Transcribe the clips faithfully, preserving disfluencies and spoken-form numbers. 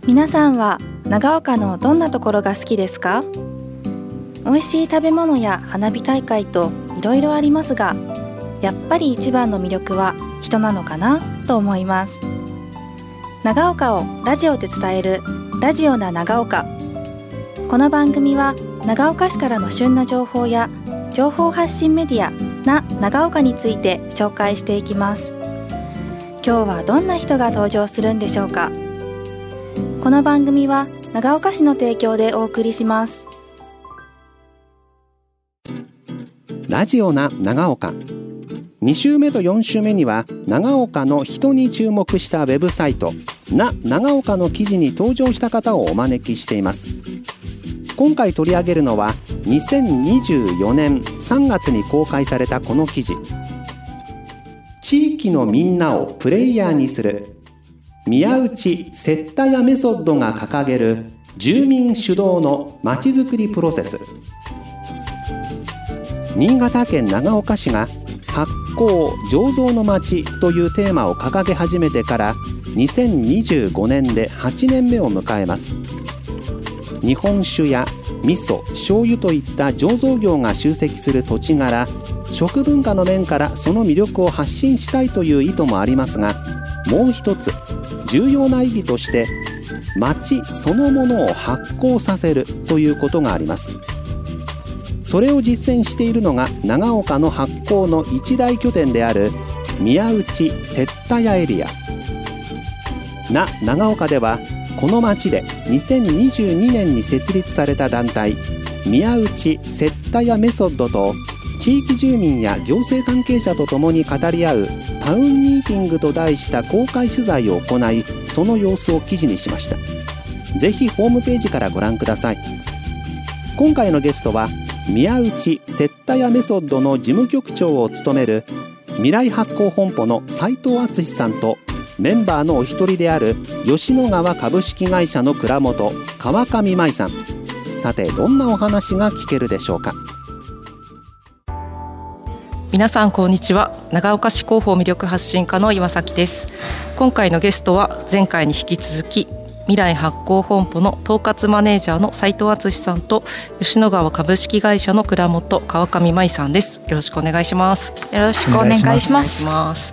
皆さんは長岡のどんなところが好きですか？美味しい食べ物や花火大会といろいろありますが、やっぱり一番の魅力は人なのかなと思います。長岡をラジオで伝えるラジオな長岡。この番組は長岡市からの旬な情報や情報発信メディアな長岡について紹介していきます。今日はどんな人が登場するんでしょうか。この番組は長岡市の提供でお送りします。 ラジオな長岡。に週目とよん週目には長岡の人に注目したウェブサイトな長岡の記事に登場した方をお招きしています。今回取り上げるのはにせんにじゅうよねんさんがつに公開されたこの記事。地域のみんなをプレイヤーにする宮内接待屋メソッドが掲げる住民主導のまちづくりプロセス。新潟県長岡市が発酵醸造の町というテーマを掲げ始めてからにせんにじゅうごねんではちねんめを迎えます。日本酒や味噌、醤油といった醸造業が集積する土地柄、食文化の面からその魅力を発信したいという意図もありますが、もう一つ重要な意義として町そのものを発酵させるということがあります。それを実践しているのが長岡の発酵の一大拠点である宮内接待屋エリアな長岡では、この町でにせんにじゅうにねんに設立された団体宮内接待屋メソッドと地域住民や行政関係者とともに語り合うタウンミーティングと題した公開取材を行い、その様子を記事にしました。ぜひホームページからご覧ください。今回のゲストは宮内接待屋メソッドの事務局長を務める未来発酵本舗の斉藤敦さんと、メンバーのお一人である吉野川株式会社の蔵元川上舞さん。さて、どんなお話が聞けるでしょうか。 皆さんこんにちは。長岡市広報魅力発信課の岩崎です。今回のゲストは前回に引き続き未来発酵本舗の統括マネージャーの斉藤敦さんと吉野川株式会社の蔵元川上舞さんです。よろしくお願いします。 よろしくお願いします。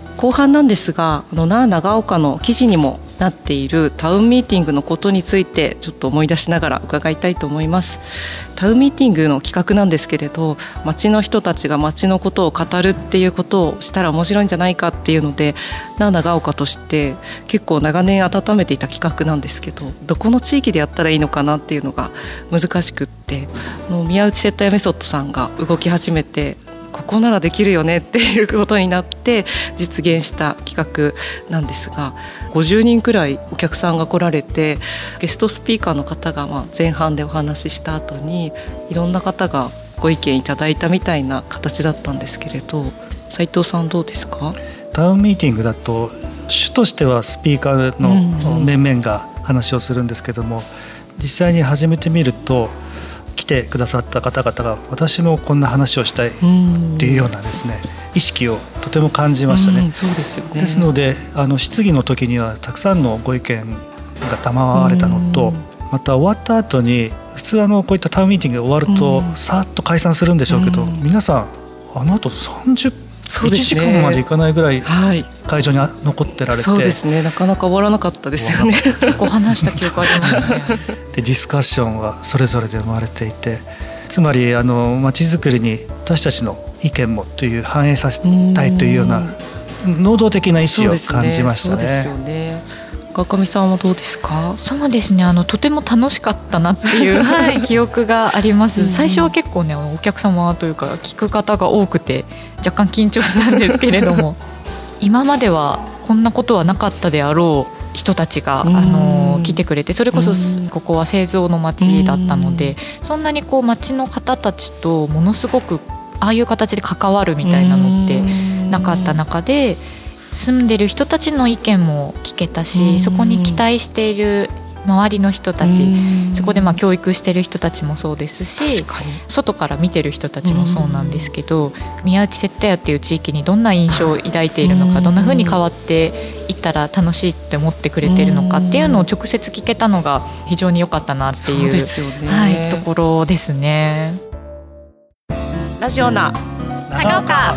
後半なんですが、あのな長岡の記事にもなっているタウンミーティングのことについてちょっと思い出しながら伺いたいと思います。タウンミーティングの企画なんですけれど、町の人たちが町のことを語るっていうことをしたら面白いんじゃないかっていうので、な長岡として結構長年温めていた企画なんですけど、どこの地域でやったらいいのかなっていうのが難しくって、あの宮内接待メソッドさんが動き始めて、ここならできるよねっていうことになって実現した企画なんですが、ごじゅうにんくらいお客さんが来られて、ゲストスピーカーの方がまあ前半でお話しした後にいろんな方がご意見いただいたみたいな形だったんですけれど、斉藤さんどうですか？ タウンミーティングだと主としてはスピーカーの面々が話をするんですけども、実際に始めてみると来てくださった方々が私もこんな話をしたいっていうようなですね、意識をとても感じましたね。 そうですよね。 ですのであの質疑の時にはたくさんのご意見が賜れたのと、また終わった後に普通あのこういったタウンミーティングが終わるとさーっと解散するんでしょうけど、皆さんあの後さんじゅっぷん、いちじかんまでいかないぐらい会場に残ってられて、 そうですね、なかなか終わらなかったですよね。 そこ話した記憶ありますね。 でディスカッションはそれぞれで生まれていて、つまりあの街づくりに私たちの意見もという反映させたいというような能動的な意思を感じましたね。 そうですよね。川上さんはどうですか？ そうですね、あのとても楽しかったなっていう、はい、記憶があります。最初は結構ね、お客様というか聞く方が多くて若干緊張したんですけれども今まではこんなことはなかったであろう人たちがあの来てくれて、それこそここは製造の街だったので、そんなにこう街の方たちとものすごくああいう形で関わるみたいなのってなかった中で、住んでる人たちの意見も聞けたし、そこに期待している周りの人たち、そこでまあ教育してる人たちもそうですし、外から見てる人たちもそうなんですけど、宮内接待屋っていう地域にどんな印象を抱いているのか、どんな風に変わっていったら楽しいって思ってくれてるのかっていうのを直接聞けたのが非常に良かったなっていう、そうですよね、はい、ところですね。 ラジオな長岡。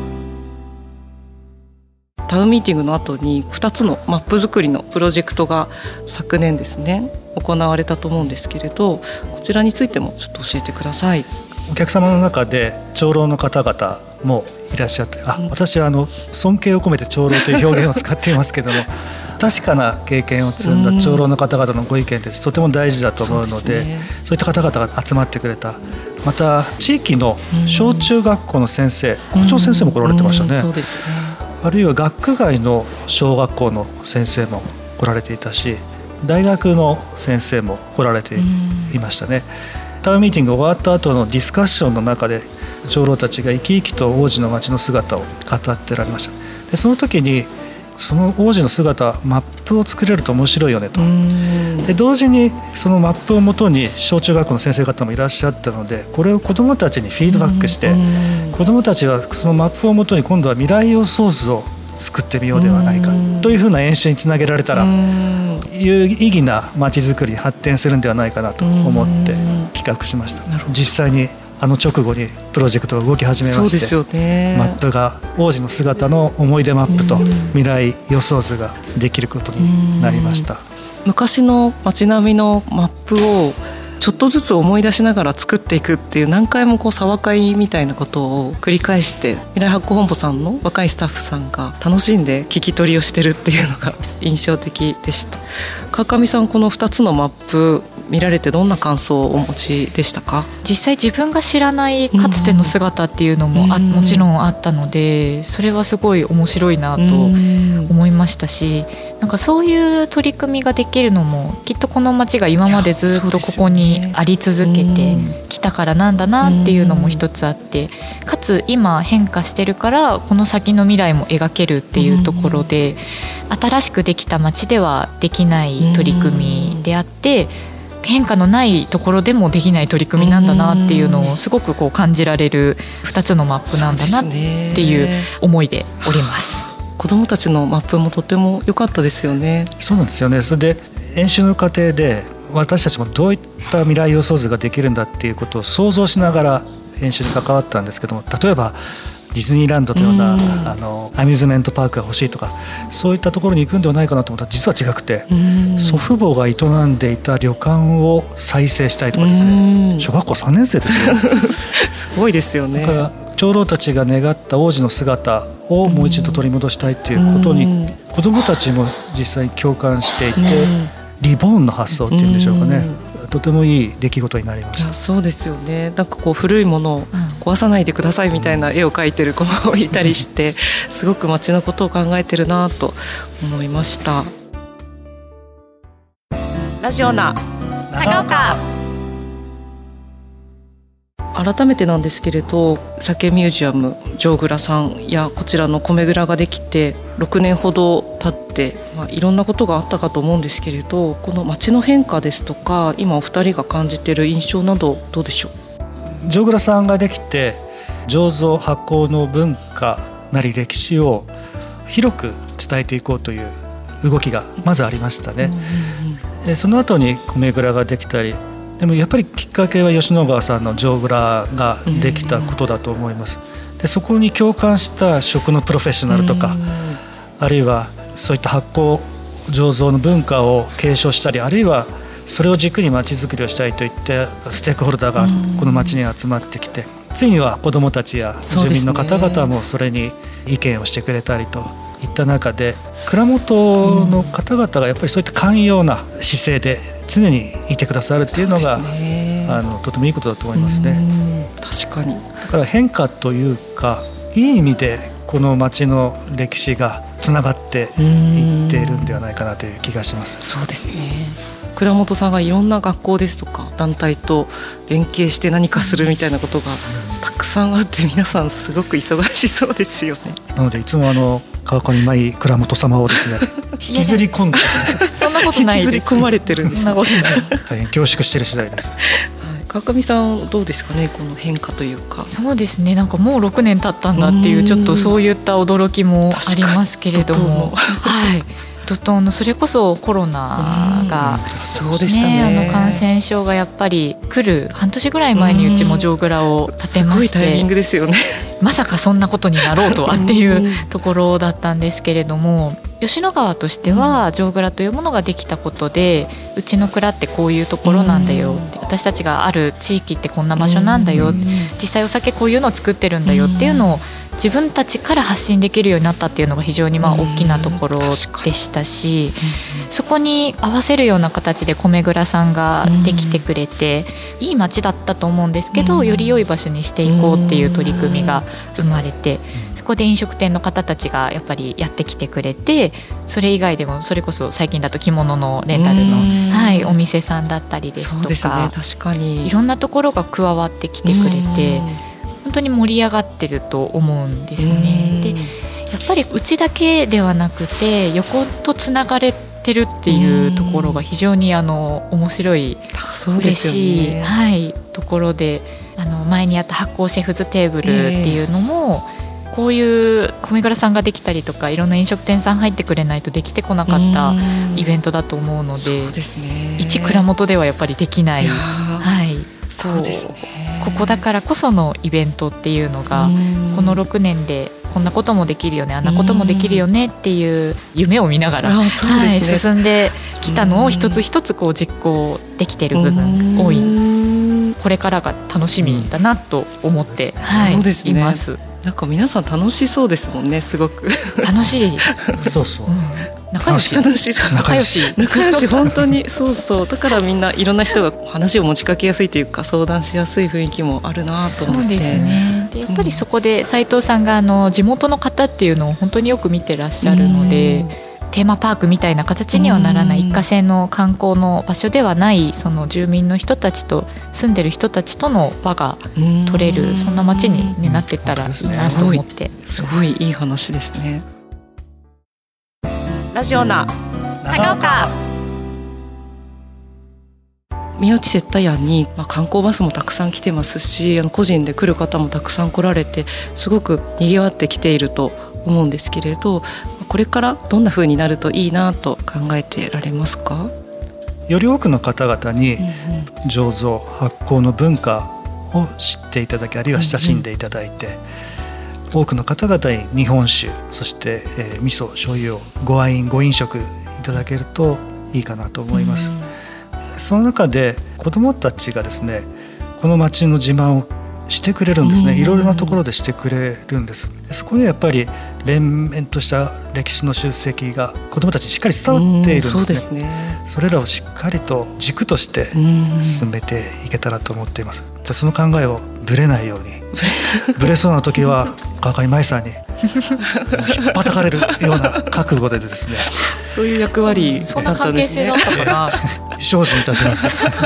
タウンミーティングの後にふたつのマップ作りのプロジェクトが昨年ですね行われたと思うんですけれど、こちらについてもちょっと教えてください。 お客様の中で長老の方々もいらっしゃって、あ、私はあの尊敬を込めて長老という表現を使っていますけども確かな経験を積んだ長老の方々のご意見ってとても大事だと思うので、 そうですね、そういった方々が集まってくれた。また地域の小中学校の先生、校長先生も来られてましたね。 そうですね。 あるいは学区外の小学校の先生も来られていたし、大学の先生も来られていましたね。タウンミーティングが終わった後のディスカッションの中で長老たちが生き生きと王子の街の姿を語ってられました。でその時にその王子の姿、マップを作れると面白いよねと。で同時にそのマップをもとに小中学校の先生方もいらっしゃったので、これを子どもたちにフィードバックして、子どもたちはそのマップをもとに今度は未来予想図を作ってみようではないかというふうな演習につなげられたら有意義な街づくりに発展するんではないかなと思って企画しました。実際にあの直後にプロジェクトが動き始めまして、そうですよね、マップが王子の姿の思い出マップと未来予想図ができることになりました。 昔の街並みのマップをちょっとずつ思い出しながら作っていくっていう、何回もこう沢会みたいなことを繰り返して、未来発行本部さんの若いスタッフさんが楽しんで聞き取りをしてるっていうのが印象的でした。川上さん、このふたつのマップ見られてどんな感想をお持ちでしたか？ 実際自分が知らないかつての姿っていうのもあ、もちろんあったので、それはすごい面白いなと思いましたし、なんかそういう取り組みができるのもきっとこの街が今までずっとここにあり続けてきたからなんだなっていうのも一つあって、かつ今変化してるからこの先の未来も描けるっていうところで、新しくできた街ではできない取り組みであって、変化のないところでもできない取り組みなんだなっていうのをすごくこう感じられるふたつのマップなんだなっていう思いでおります。 子どもたちのマップもとても良かったですよね。 そうなんですよね。それで演習の過程で私たちもどういった未来予想図ができるんだっていうことを想像しながら演習に関わったんですけども、例えばディズニーランドのような、うん、あのアミューズメントパークが欲しいとか、そういったところに行くんではないかなと思ったら実は違くて、うん、祖父母が営んでいた旅館を再生したいとかですね、うん、小学校さんねん生ですよすごいですよね。 だから長老たちが願った王子の姿をもう一度取り戻したいということに、うん、子どもたちも実際に共感していて、うん、リボーンの発想っていうんでしょうかね、うん、とてもいい出来事になりました。 そうですよね。なんかこう古いものを壊さないでくださいみたいな絵を描いてる子もいたりして、すごく街のことを考えてるなと思いました。ラジオな長岡。 改めてなんですけれど、酒ミュージアムジョーグラさんやこちらの米蔵ができてろくねんほど経って、まあ、いろんなことがあったかと思うんですけれど、この街の変化ですとか今お二人が感じている印象などどうでしょう？ジョーグラさんができて醸造発酵の文化なり歴史を広く伝えていこうという動きがまずありましたね、うんうんうん、その後に米蔵ができたり、でもやっぱりきっかけは吉野川さんのジョーグラができたことだと思います。でそこに共感した食のプロフェッショナルとか、あるいはそういった発酵醸造の文化を継承したり、あるいはそれを軸に街づくりをしたいといってステークホルダーがこの街に集まってきて、ついには子どもたちや住民の方々もそれに意見をしてくれたりといった中で、蔵元の方々がやっぱりそういった寛容な姿勢で常にいてくださるっていうのが、ね、あのとてもいいことだと思いますね。 確かに。 だから変化というか、いい意味でこの町の歴史がつながっていっているんではないかなという気がします。 そうですね。蔵元さんがいろんな学校ですとか団体と連携して何かするみたいなことがたくさんあって、皆さんすごく忙しそうですよね。 なのでいつもあの川上舞蔵元様をですね引きずり込んでそんなことないです。 引きずり込まれてるんです、ね、 そんなことない大変恐縮している次第です。 川上さんどうですかね、この変化というか。 そうですね、なんかもうろくねん経ったんだっていうちょっとそういった驚きもありますけれども、はい怒涛のそれこそコロナが、 そうでしたね、 あの感染症がやっぱり来る半年ぐらい前にうちもジョーグラを立てまして、 すごいタイミングですよね。 まさかそんなことになろうとはっていうところだったんですけれども、吉野川としてはジョーグラというものができたことで、うちの蔵ってこういうところなんだよって、私たちがある地域ってこんな場所なんだよって、実際お酒こういうのを作ってるんだよっていうのを自分たちから発信できるようになったっていうのが非常にまあ大きなところでしたし、そこに合わせるような形で米蔵さんができてくれて、いい街だったと思うんですけど、より良い場所にしていこうっていう取り組みが生まれて、そこで飲食店の方たちがやっぱりやってきてくれて、それ以外でもそれこそ最近だと着物のレンタルの、はい、お店さんだったりですとか、 そうですね、確かにいろんなところが加わってきてくれて、本当に盛り上がってると思うんですね。でやっぱりうちだけではなくて横とつながれてるっていうところが非常にあの面白い、嬉しい、はい、ところで、あの前にやった発酵シェフズテーブルっていうのも、えー、こういう米蔵さんができたりとか、いろんな飲食店さん入ってくれないとできてこなかったイベントだと思うので、 そうですね、 一蔵元ではやっぱりできない、はい、 そうですね、 ここだからこそのイベントっていうのがこのろくねんでこんなこともできるよね、あんなこともできるよねっていう夢を見ながら、はい、進んできたのを一つ一つこう実行できている部分多い、これからが楽しみだなと思って、はい、そうですね、います。 なんか皆さん楽しそうですもんね、すごく楽しいそうそう、うん仲良し楽しそう仲良し仲良し本当にそうそう、だからみんないろんな人が話を持ちかけやすいというか、相談しやすい雰囲気もあるなと思って。 そうですね。でやっぱりそこで斉藤さんがあの地元の方っていうのを本当によく見てらっしゃるので、テーマパークみたいな形にはならない、一過性の観光の場所ではない、その住民の人たちと住んでる人たちとの輪が取れる、そんな街に、ね、なっていったらいいなと思って、 すごいいい話ですね。ラジオな長岡、 宮内接待案に、まあ、観光バスもたくさん来てますし、あの個人で来る方もたくさん来られて、すごく賑わってきていると思うんですけれど、これからどんな風になるといいなと考えてられますか？ より多くの方々に醸造発酵の文化を知っていただき、あるいは親しんでいただいて、うんうん、多くの方々に日本酒、そして、えー、味噌醤油をご愛飲ご飲食いただけるといいかなと思います、うん、その中で子どもたちがですね、この町の自慢をしてくれるんですね、うん、いろいろなところでしてくれるんです。そこにはやっぱり連綿とした歴史の集積が子どもたちにしっかり伝わっているんですね、うん、そうですね。それらをしっかりと軸として進めていけたらと思っています。でその考えをぶれないようにぶれそうな時は川上舞さんに引っ叩かれるような覚悟でですねそういう役割だったんですね。 そんな関係性だったかな精進いたします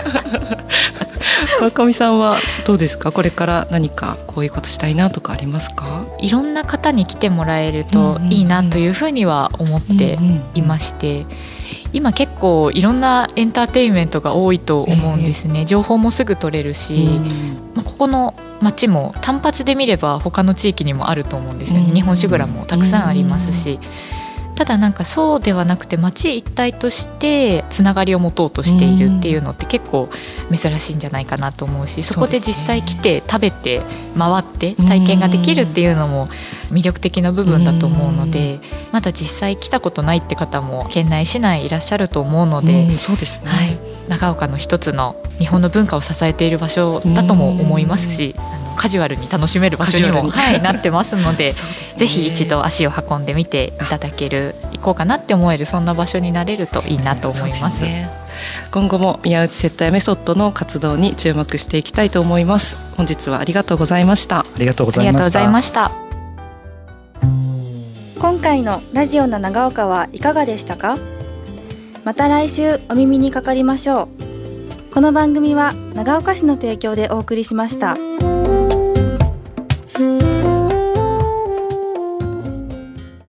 川上さんはどうですか？これから何かこういうことしたいなとかありますか？ いろんな方に来てもらえるといいなというふうには思っていまして、今結構いろんなエンターテインメントが多いと思うんですね、えー、情報もすぐ取れるし、まあ、ここの街も単発で見れば他の地域にもあると思うんですよね。日本酒蔵もたくさんありますし、ただなんかそうではなくて街一体としてつながりを持とうとしているっていうのって結構珍しいんじゃないかなと思うし、そこで実際来て食べて回って体験ができるっていうのも魅力的な部分だと思うので、まだ実際来たことないって方も県内市内いらっしゃると思うので、 そうですね、 はい、長岡の一つの日本の文化を支えている場所だとも思いますし、あのカジュアルに楽しめる場所にも、はい、なってますのでぜひ一度足を運んでみていただける、行こうかなって思える、そんな場所になれるといいなと思います。 ね、今後も宮内接待メソッドの活動に注目していきたいと思います。本日はありがとうございました。 ありがとうございました。 今回のラジオな長岡はいかがでしたか？また来週お耳にかかりましょう。この番組は長岡市の提供でお送りしました。